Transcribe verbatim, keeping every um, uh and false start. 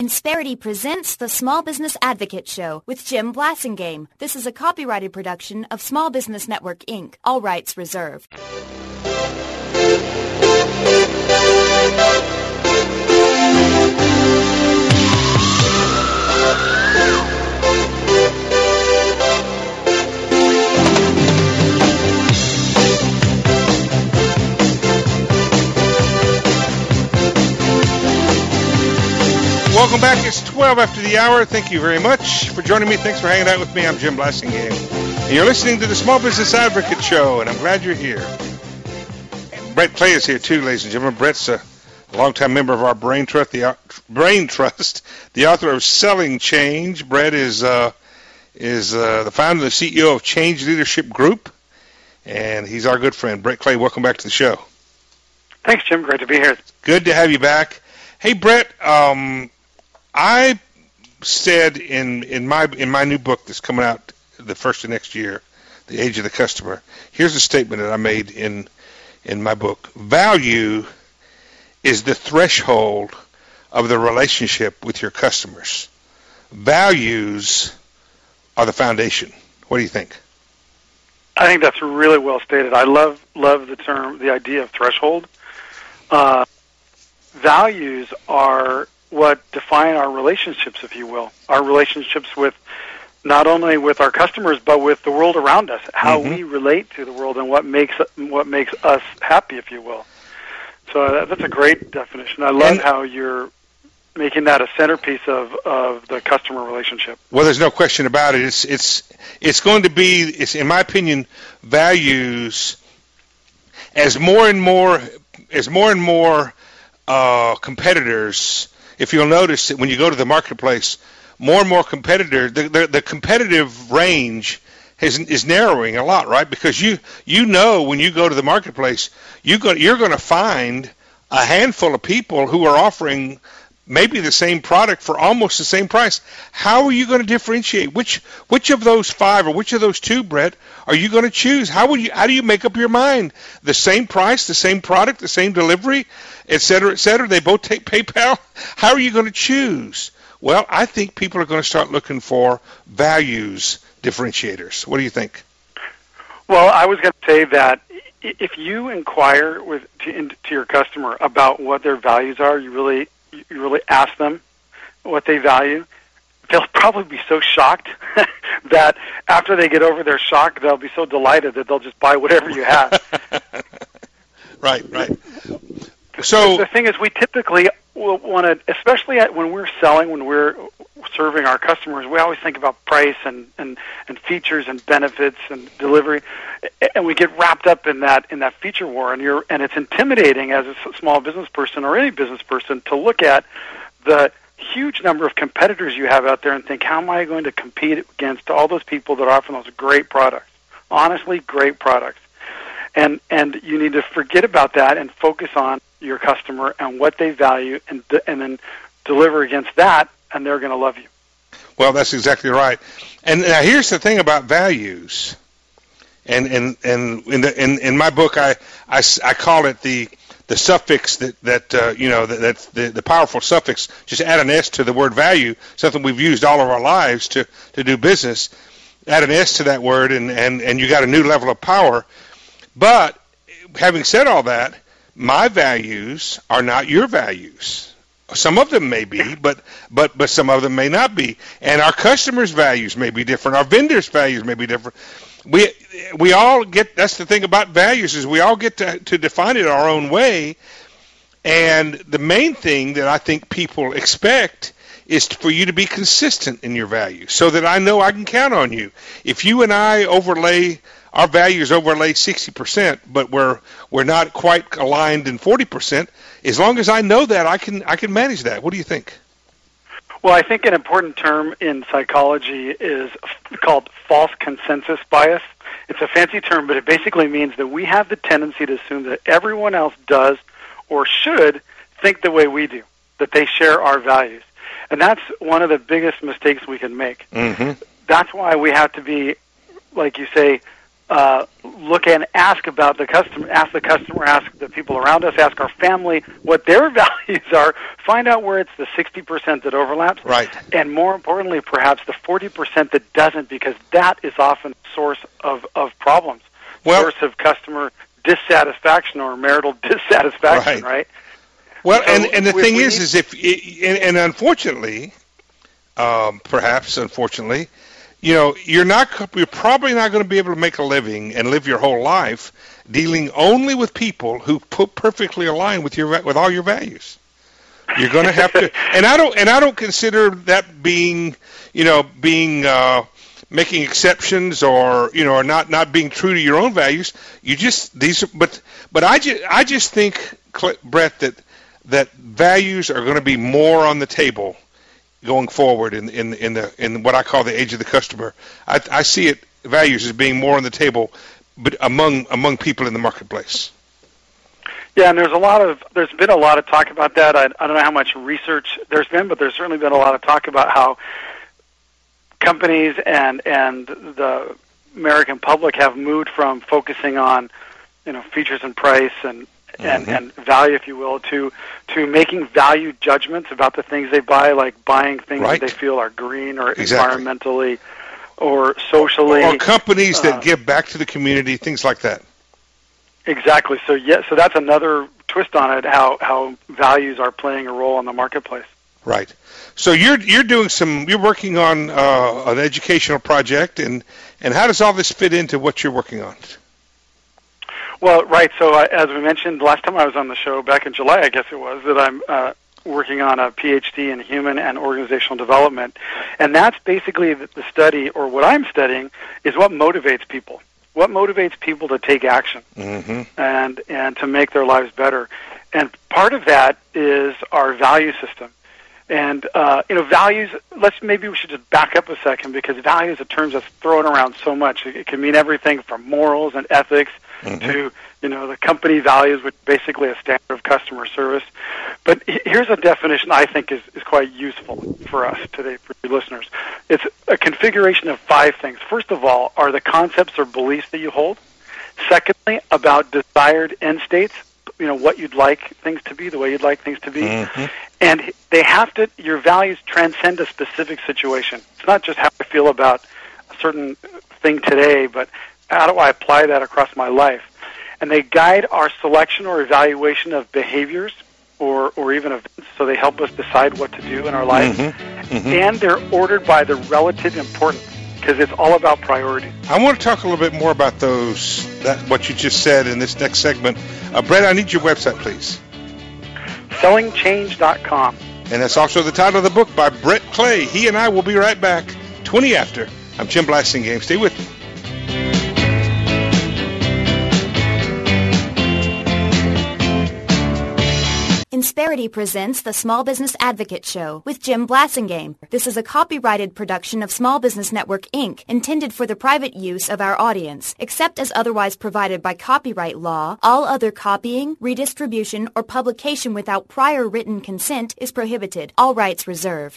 Insperity presents the Small Business Advocate Show with Jim Blasingame. This is a copyrighted production of Small Business Network, Incorporated. All rights reserved. Welcome back. It's twelve after the hour. Thank you very much for joining me. Thanks for hanging out with me. I'm Jim Blasingame. And you're listening to the Small Business Advocate Show, and I'm glad you're here. Brett Clay is here, too, ladies and gentlemen. Brett's a longtime member of our Brain Trust, the, Brain Trust, the author of Selling Change. Brett is, uh, is uh, the founder and the C E O of Change Leadership Group, and he's our good friend. Brett Clay, welcome back to the show. Thanks, Jim. Great to be here. Good to have you back. Hey, Brett, um... I said in, in my in my new book that's coming out the first of next year, The Age of the Customer, here's a statement that I made in in my book. Value is the threshold of the relationship with your customers. Values are the foundation. What do you think? I think that's really well stated. I love love the term, the idea of threshold. Uh, values are what define our relationships, if you will, our relationships with not only with our customers but with the world around us, how mm-hmm. we relate to the world and what makes what makes us happy, if you will. So that's a great definition. I love and, how you're making that a centerpiece of, of the customer relationship. Well, there's no question about it. It's it's it's going to be, it's, in my opinion, values as more and more as more and more uh, competitors. If you'll notice that when you go to the marketplace, more and more competitors, the, the, the competitive range has, is narrowing a lot, right? Because you you know when you go to the marketplace, you go, you're going to find a handful of people who are offering maybe the same product for almost the same price. How are you going to differentiate? Which which of those five or which of those two, Brett, are you going to choose? How will you? How do you make up your mind? The same price, the same product, the same delivery, et cetera, et cetera. They both take PayPal. How are you going to choose? Well, I think people are going to start looking for values differentiators. What do you think? Well, I was going to say that if you inquire with to, to your customer about what their values are, you really you really ask them what they value, they'll probably be so shocked that after they get over their shock, they'll be so delighted that they'll just buy whatever you have. Right, right. So the thing is, we typically will want to, especially when we're selling, when we're serving our customers, we always think about price and, and, and features and benefits and delivery, and we get wrapped up in that in that feature war. And you're and it's intimidating as a small business person or any business person to look at the huge number of competitors you have out there and think, how am I going to compete against all those people that offer those great products? Honestly, great products. And and you need to forget about that and focus on your customer and what they value, and and then deliver against that, and they're going to love you. Well, that's exactly right. And now here's the thing about values. And and, and in the in, in my book, I, I, I call it the the suffix that that uh, you know that that's the, the powerful suffix. Just add an S to the word value, something we've used all of our lives to, to do business. Add an S to that word, and, and, and you got a new level of power. But having said all that, my values are not your values. Some of them may be, but but but some of them may not be. And our customers' values may be different. Our vendors' values may be different. We we all get, that's the thing about values, is we all get to, to define it our own way. And the main thing that I think people expect is for you to be consistent in your values so that I know I can count on you. If you and I overlay, our values overlay sixty percent, but we're we're not quite aligned in forty percent, as long as I know that, I can I can manage that. What do you think? Well, I think an important term in psychology is called false consensus bias. It's a fancy term, but it basically means that we have the tendency to assume that everyone else does or should think the way we do, that they share our values. And that's one of the biggest mistakes we can make. Mm-hmm. That's why we have to be, like you say, uh, look and ask about the customer, ask the customer, ask the people around us, ask our family what their values are, find out where it's the sixty percent that overlaps, right. and more importantly, perhaps the forty percent that doesn't, because that is often the source of, of problems, well, source of customer dissatisfaction or marital dissatisfaction, right? right? Well, so and, and the we, thing we is, need, is if, and, and unfortunately, um, perhaps unfortunately, you know, you're not, you're probably not going to be able to make a living and live your whole life dealing only with people who put perfectly align with your with all your values. You're going to have to, and I don't, and I don't consider that being, you know, being uh, making exceptions or you know, or not not being true to your own values. You just these, but but I just I just think, Brett, that that values are going to be more on the table going forward in in in the in what I call the age of the customer. I, I see it values as being more on the table, but among among people in the marketplace. Yeah, and there's a lot of there's been a lot of talk about that. I, I don't know how much research there's been, but there's certainly been a lot of talk about how companies and and the American public have moved from focusing on you know features and price and and, mm-hmm. and value, if you will, to to making value judgments about the things they buy, like buying things right. that they feel are green or exactly. environmentally or socially. Or companies that uh, give back to the community, things like that. Exactly. So yeah, so that's another twist on it, how how values are playing a role in the marketplace. Right. So you're you're doing some you're working on uh, an educational project, and and how does all this fit into what you're working on? Well, right. So uh, as we mentioned last time I was on the show, back in July, I guess it was, that I'm uh, working on a P H D in human and organizational development. And that's basically the, the study, or what I'm studying, is what motivates people. What motivates people to take action mm-hmm. and, and to make their lives better. And part of that is our value system. And, uh, you know, values, let's, maybe we should just back up a second, because values, a term that's thrown around so much. It, it can mean everything from morals and ethics mm-hmm. to, you know, the company values, which is basically a standard of customer service. But here's a definition I think is, is quite useful for us today, for your listeners. It's a configuration of five things. First of all, are the concepts or beliefs that you hold. Secondly, about desired end states, you know, what you'd like things to be, the way you'd like things to be. Mm-hmm. And they have to, your values transcend a specific situation. It's not just how I feel about a certain thing today, but how do I apply that across my life? And they guide our selection or evaluation of behaviors or, or even events, so they help us decide what to do in our life. Mm-hmm. Mm-hmm. And they're ordered by the relative importance, because it's all about priorities. I want to talk a little bit more about those, that what you just said in this next segment. Uh, Brett, I need your website, please. selling change dot com. And that's also the title of the book by Brett Clay. He and I will be right back, twenty after. I'm Jim Blasingame. Stay with me. Insperity presents the Small Business Advocate Show with Jim Blasingame. This is a copyrighted production of Small Business Network, Incorporated, intended for the private use of our audience. Except as otherwise provided by copyright law, all other copying, redistribution, or publication without prior written consent is prohibited. All rights reserved.